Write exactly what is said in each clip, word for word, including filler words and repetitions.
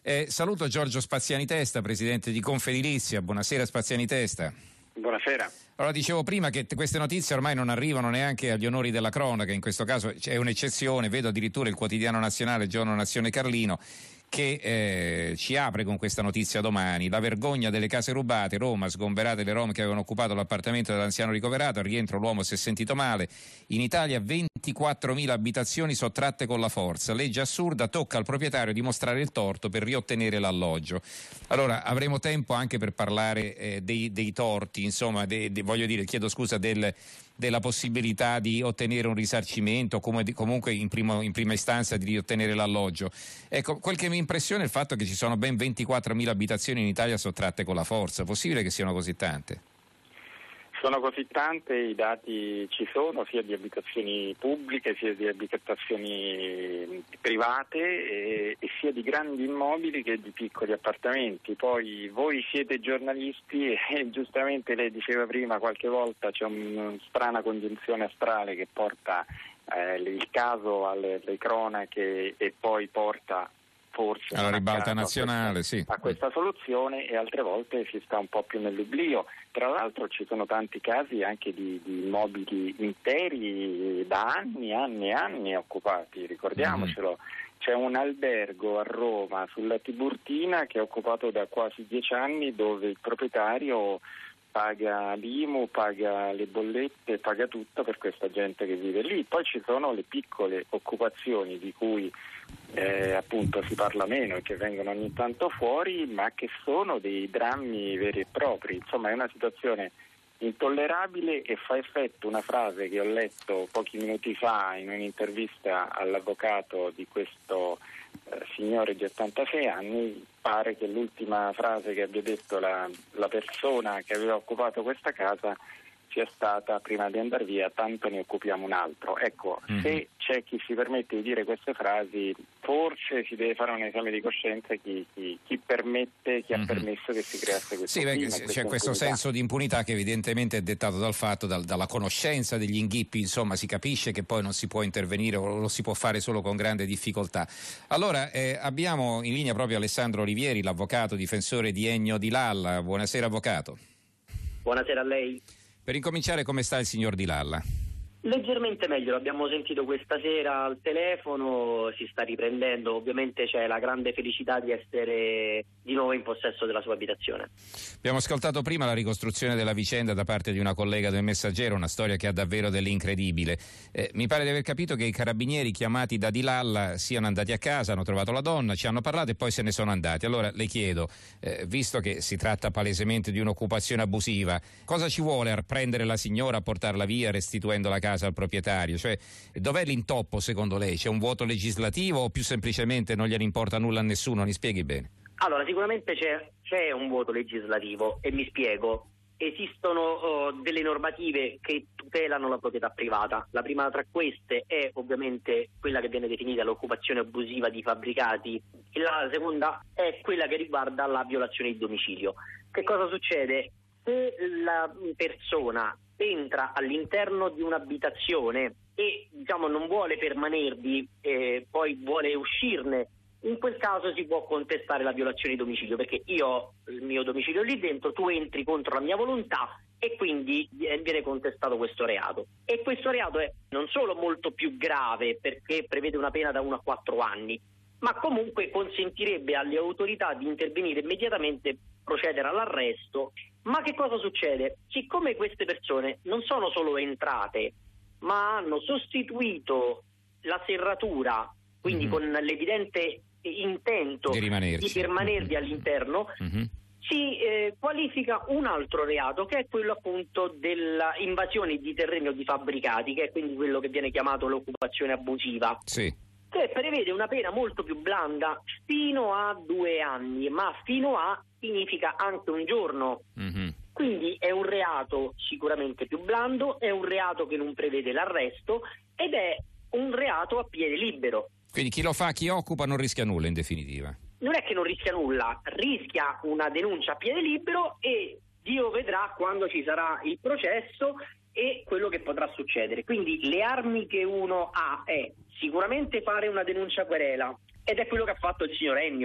Eh, saluto Giorgio Spaziani Testa, presidente di Confedilizia. Buonasera Spaziani Testa. Buonasera. Allora, dicevo prima che t- queste notizie ormai non arrivano neanche agli onori della cronaca, in questo caso c'è un'eccezione, vedo addirittura il quotidiano nazionale Giorno Nazione Carlino che eh, ci apre con questa notizia domani: la vergogna delle case rubate, Roma, sgomberate le rom che avevano occupato l'appartamento dell'anziano ricoverato, al rientro l'uomo si è sentito male, in Italia ventiquattromila abitazioni sottratte con la forza, legge assurda, tocca al proprietario dimostrare il torto per riottenere l'alloggio. Allora, avremo tempo anche per parlare eh, dei, dei torti, insomma, de, de, voglio dire, chiedo scusa del... della possibilità di ottenere un risarcimento o come di, comunque in, primo, in prima istanza di ottenere l'alloggio. Ecco, quel che mi impressiona è il fatto che ci sono ben ventiquattromila abitazioni in Italia sottratte con la forza. Possibile che siano così tante? Sono così tante, i dati ci sono, sia di abitazioni pubbliche sia di abitazioni private e, e sia di grandi immobili che di piccoli appartamenti. Poi voi siete giornalisti e giustamente lei diceva prima, qualche volta c'è una strana congiunzione astrale che porta eh, il caso alle, alle cronache e poi porta forse alla ribalta nazionale, a questa, sì. a questa soluzione, e altre volte si sta un po' più nell'oblio. Tra l'altro ci sono tanti casi anche di, di immobili interi da anni, anni e anni occupati, ricordiamocelo. Mm-hmm. C'è un albergo a Roma sulla Tiburtina che è occupato da quasi dieci anni, dove il proprietario paga l'I M U, paga le bollette, paga tutto per questa gente che vive lì. Poi ci sono le piccole occupazioni di cui eh, appunto si parla meno e che vengono ogni tanto fuori, ma che sono dei drammi veri e propri. Insomma, è una situazione intollerabile e fa effetto una frase che ho letto pochi minuti fa in un'intervista all'avvocato di questo eh, signore di ottantasei anni. Pare che l'ultima frase che abbia detto la, la persona che aveva occupato questa casa sia stata: prima di andare via tanto ne occupiamo un altro. Ecco, mm-hmm. se c'è chi si permette di dire queste frasi, forse si deve fare un esame di coscienza chi, chi, chi permette, chi mm-hmm. ha permesso che si creasse questo sì, clima, c'è questa questo impunità. senso di impunità che evidentemente è dettato dal fatto, dal, dalla conoscenza degli inghippi, insomma si capisce che poi non si può intervenire o lo si può fare solo con grande difficoltà. Allora eh, abbiamo in linea proprio Alessandro Olivieri, l'avvocato difensore di Ennio Di Lalla. Buonasera avvocato. Buonasera a lei. Per incominciare, come sta il signor Di Lalla? Leggermente meglio, l'abbiamo sentito questa sera al telefono, si sta riprendendo, ovviamente c'è la grande felicità di essere di nuovo in possesso della sua abitazione. Abbiamo ascoltato prima la ricostruzione della vicenda da parte di una collega del Messaggero, una storia che ha davvero dell'incredibile. Eh, mi pare di aver capito che i carabinieri chiamati da Di Lalla siano andati a casa, hanno trovato la donna, ci hanno parlato e poi se ne sono andati. Allora le chiedo, eh, visto che si tratta palesemente di un'occupazione abusiva, cosa ci vuole a prendere la signora, a portarla via restituendo la casa al proprietario? Cioè, dov'è l'intoppo secondo lei? C'è un vuoto legislativo o più semplicemente non gliene importa nulla a nessuno? Mi spieghi bene. Allora, sicuramente c'è, c'è un vuoto legislativo e mi spiego. Esistono uh, delle normative che tutelano la proprietà privata. La prima tra queste è ovviamente quella che viene definita l'occupazione abusiva di fabbricati e la seconda è quella che riguarda la violazione di domicilio. Che cosa succede? Se la persona entra all'interno di un'abitazione e diciamo non vuole permanervi e poi vuole uscirne, in quel caso si può contestare la violazione di domicilio, perché io ho il mio domicilio lì dentro, tu entri contro la mia volontà e quindi viene contestato questo reato. E questo reato è non solo molto più grave perché prevede una pena da uno a quattro anni, ma comunque consentirebbe alle autorità di intervenire immediatamente, procedere all'arresto. Ma che cosa succede? Siccome queste persone non sono solo entrate, ma hanno sostituito la serratura, quindi mm-hmm. con l'evidente intento di, di permanervi mm-hmm. all'interno, mm-hmm. si eh, qualifica un altro reato, che è quello appunto della invasione di terreni o di fabbricati, che è quindi quello che viene chiamato l'occupazione abusiva. Sì. Che prevede una pena molto più blanda, fino a due anni, ma fino a significa anche un giorno. Mm-hmm. Quindi è un reato sicuramente più blando, è un reato che non prevede l'arresto ed è un reato a piede libero. Quindi chi lo fa, chi occupa, non rischia nulla in definitiva? Non è che non rischia nulla, rischia una denuncia a piede libero e Dio vedrà quando ci sarà il processo e quello che potrà succedere. Quindi le armi che uno ha è sicuramente fare una denuncia querela, ed è quello che ha fatto il signor Ennio.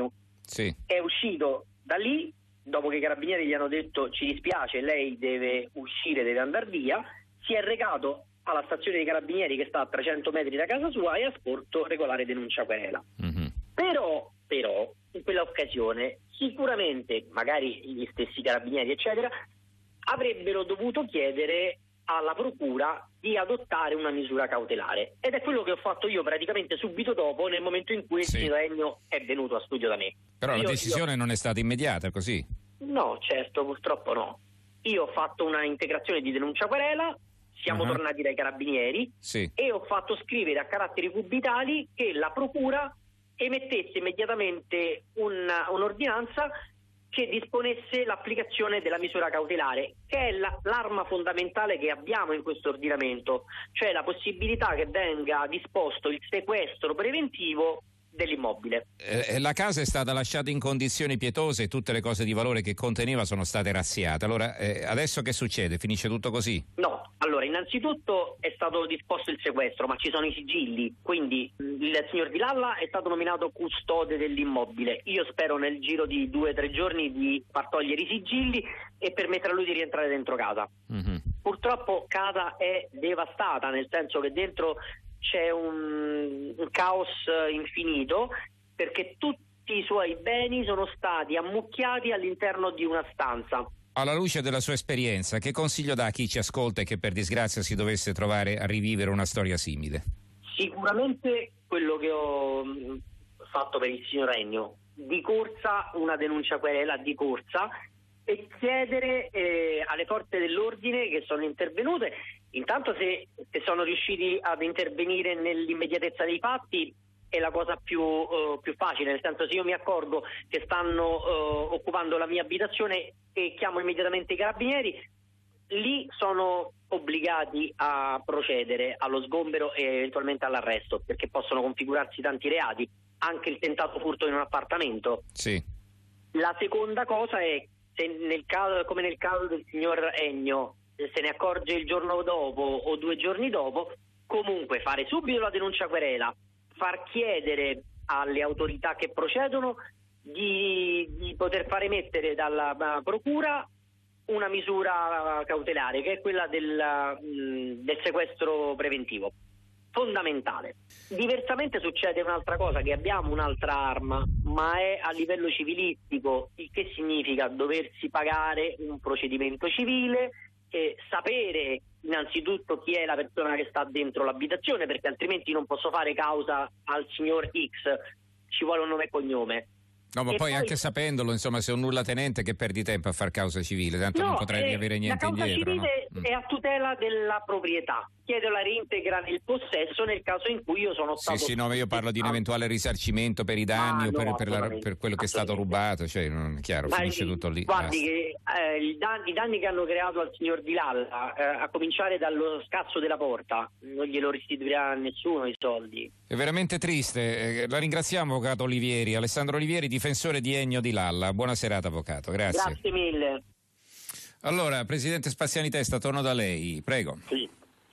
Sì. È uscito da lì, dopo che i carabinieri gli hanno detto ci dispiace, lei deve uscire, deve andare via, si è recato alla stazione dei carabinieri che sta a trecento metri da casa sua e ha sporto regolare denuncia querela. Mm-hmm. Però, però, in quell'occasione sicuramente, magari gli stessi carabinieri eccetera, avrebbero dovuto chiedere alla procura di adottare una misura cautelare, ed è quello che ho fatto io praticamente subito dopo, nel momento in cui sì. il signor Ennio è venuto a studio da me. Però io, la decisione io... non è stata immediata, così? No, certo, purtroppo no. Io ho fatto una integrazione di denuncia querela, siamo uh-huh. tornati dai carabinieri sì. e ho fatto scrivere a caratteri cubitali che la procura emettesse immediatamente una, un'ordinanza che disponesse l'applicazione della misura cautelare, che è la, l'arma fondamentale che abbiamo in questo ordinamento, cioè la possibilità che venga disposto il sequestro preventivo dell'immobile. Eh, la casa è stata lasciata in condizioni pietose e tutte le cose di valore che conteneva sono state razziate. Allora, eh, adesso che succede? Finisce tutto così? No, allora innanzitutto è stato disposto il sequestro, ma ci sono i sigilli, quindi il signor Di Lalla è stato nominato custode dell'immobile. Io spero nel giro di due o tre giorni di far togliere i sigilli e permettere a lui di rientrare dentro casa. Mm-hmm. Purtroppo casa è devastata, nel senso che dentro c'è un, un caos infinito, perché tutti i suoi beni sono stati ammucchiati all'interno di una stanza. Alla luce della sua esperienza, che consiglio dà a chi ci ascolta e che per disgrazia si dovesse trovare a rivivere una storia simile? Sicuramente quello che ho fatto per il signor Ennio, di corsa una denuncia querela di corsa, e chiedere eh, alle forze dell'ordine che sono intervenute, intanto se, se sono riusciti ad intervenire nell'immediatezza dei fatti è la cosa più, uh, più facile, nel senso, se io mi accorgo che stanno uh, occupando la mia abitazione e chiamo immediatamente i carabinieri, lì sono obbligati a procedere allo sgombero e eventualmente all'arresto, perché possono configurarsi tanti reati, anche il tentato furto in un appartamento. Sì. La seconda cosa è, se nel caso, come nel caso del signor Ennio, se ne accorge il giorno dopo o due giorni dopo, comunque fare subito la denuncia querela, far chiedere alle autorità che procedono di, di poter far emettere dalla procura una misura cautelare, che è quella del, del sequestro preventivo. Fondamentale. Diversamente succede un'altra cosa, che abbiamo un'altra arma, ma è a livello civilistico, il che significa doversi pagare un procedimento civile e sapere innanzitutto chi è la persona che sta dentro l'abitazione, perché altrimenti non posso fare causa al signor X, ci vuole un nome e cognome. No, ma poi, poi anche sapendolo, insomma, se è un nullatenente che perdi tempo a far causa civile, tanto no, non potrai eh, riavere niente indietro. La causa indietro, civile no? è a tutela della proprietà. Chiedo la reintegra nel possesso nel caso in cui io sono stato... Sì, sì, no, ma io parlo di un eventuale risarcimento per i danni ah, o per, no, per, la, per quello che è stato rubato, cioè, non è chiaro, ma finisce il, tutto lì. Guardi che eh, i, danni, i danni che hanno creato al signor Di Lalla, eh, a cominciare dallo scazzo della porta, non glielo restituirà nessuno i soldi. È veramente triste. Eh, la ringraziamo, avvocato Olivieri, Alessandro Olivieri, difensore di Ennio Di Lalla. Buona serata, avvocato, grazie. Grazie mille. Allora, Presidente Spaziani Testa, torno da lei, prego. Sì.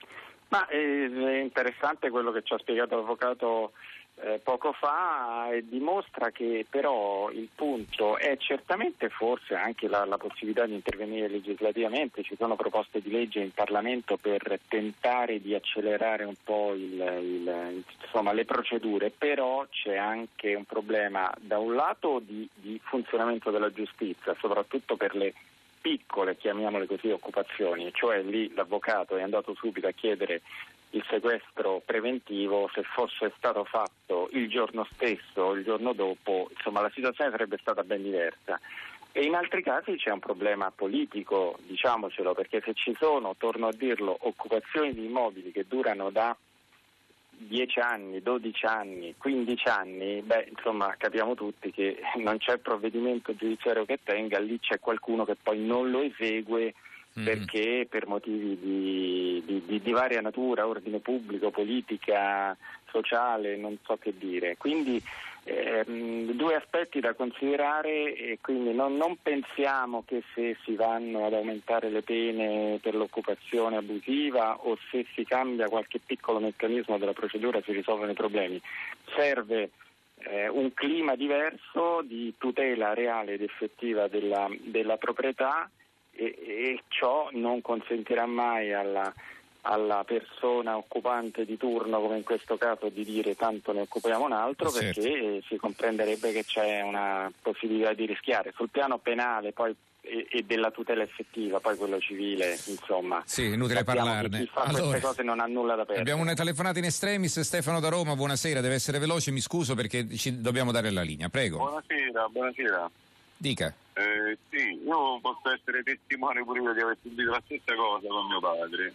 Ma eh, è interessante quello che ci ha spiegato l'avvocato eh, poco fa, e dimostra che però il punto è certamente forse anche la, la possibilità di intervenire legislativamente. Ci sono proposte di legge in Parlamento per tentare di accelerare un po' il, il, insomma, le procedure, però c'è anche un problema da un lato di, di funzionamento della giustizia, soprattutto per le piccole, chiamiamole così, occupazioni, cioè lì l'avvocato è andato subito a chiedere il sequestro preventivo. Se fosse stato fatto il giorno stesso o il giorno dopo, insomma, la situazione sarebbe stata ben diversa. E in altri casi c'è un problema politico, diciamocelo, perché se ci sono, torno a dirlo, occupazioni di immobili che durano da dieci anni, dodici anni, quindici anni, beh, insomma, capiamo tutti che non c'è provvedimento giudiziario che tenga, lì c'è qualcuno che poi non lo esegue mm. perché per motivi di, di, di, di varia natura, ordine pubblico, politica, sociale, non so che dire. Quindi ehm, due aspetti da considerare, e quindi non, non pensiamo che se si vanno ad aumentare le pene per l'occupazione abusiva o se si cambia qualche piccolo meccanismo della procedura si risolvono i problemi. Serve eh, un clima diverso di tutela reale ed effettiva della, della proprietà e, e ciò non consentirà mai alla, alla persona occupante di turno, come in questo caso, di dire tanto ne occupiamo un altro, certo. perché si comprenderebbe che c'è una possibilità di rischiare. Sul piano penale poi e, e della tutela effettiva, poi quello civile, insomma. Sì, inutile parlarne. Chi fa allora, queste cose non ha nulla da perdere. Abbiamo una telefonata in estremis, Stefano da Roma, buonasera, deve essere veloce, mi scuso perché ci dobbiamo dare la linea, prego. Buonasera, buonasera. Dica. Eh, sì, io posso essere testimone pure io di aver sentito la stessa cosa con mio padre.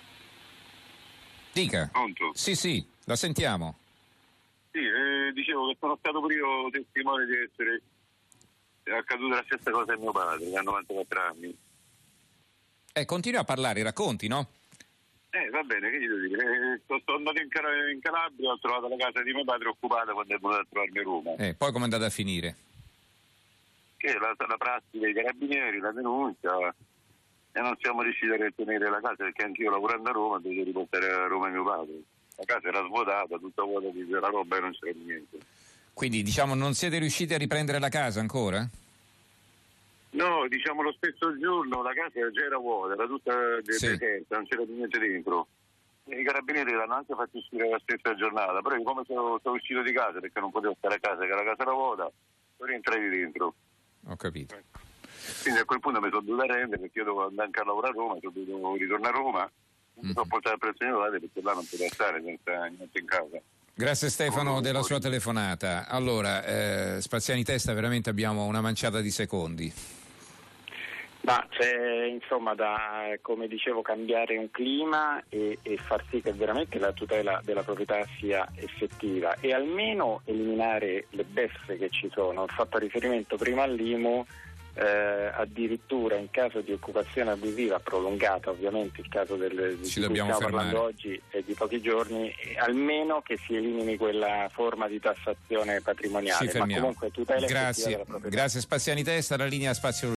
Dica. Pronto? Sì, sì, la sentiamo. Sì, eh, dicevo che sono stato pure io testimone di essere accaduta la stessa cosa a mio padre, che ha novantaquattro anni. Eh, continua a parlare, racconti, no? Eh, va bene, che gli devo dire? Eh, sono, sono andato in, Cal- in Calabria, ho trovato la casa di mio padre occupata quando è venuto a trovarmi a Roma. Eh, poi come è andata a finire? Che la, la prassi dei carabinieri, la denuncia, e non siamo riusciti a ottenere la casa perché anch'io lavorando a Roma dovevo riportare a Roma mio padre. La casa era svuotata, tutta vuota di la roba e non c'era niente. Quindi diciamo non siete riusciti a riprendere la casa ancora? No, diciamo lo stesso giorno la casa già era vuota, era tutta Sì. deserta, non c'era più niente dentro. E i carabinieri l'hanno anche fatto uscire la stessa giornata, però io come sono, sono uscito di casa perché non potevo stare a casa, che la casa era vuota, poi rientrai dentro. Ho capito. Quindi a quel punto mi sono dovuto arrendere perché io dovevo andare anche a lavorare a Roma, sono dovuto ritornare a Roma, mi sono portato presso mio padre perché là non poteva stare senza niente in casa. Grazie Stefano della sua telefonata. Allora, eh, Spaziani Testa, veramente abbiamo una manciata di secondi. Ma c'è insomma da, come dicevo, cambiare un clima e, e far sì che veramente la tutela della proprietà sia effettiva e almeno eliminare le beffe che ci sono. Ho fatto riferimento prima all'I M U, eh, addirittura in caso di occupazione abusiva prolungata, ovviamente il caso del, di Ci cui dobbiamo stiamo fermare. parlando oggi è di pochi giorni, e almeno che si elimini quella forma di tassazione patrimoniale, Ci ma fermiamo. comunque tutela effettiva Grazie, della proprietà. grazie Spaziani Testa, la linea Spazio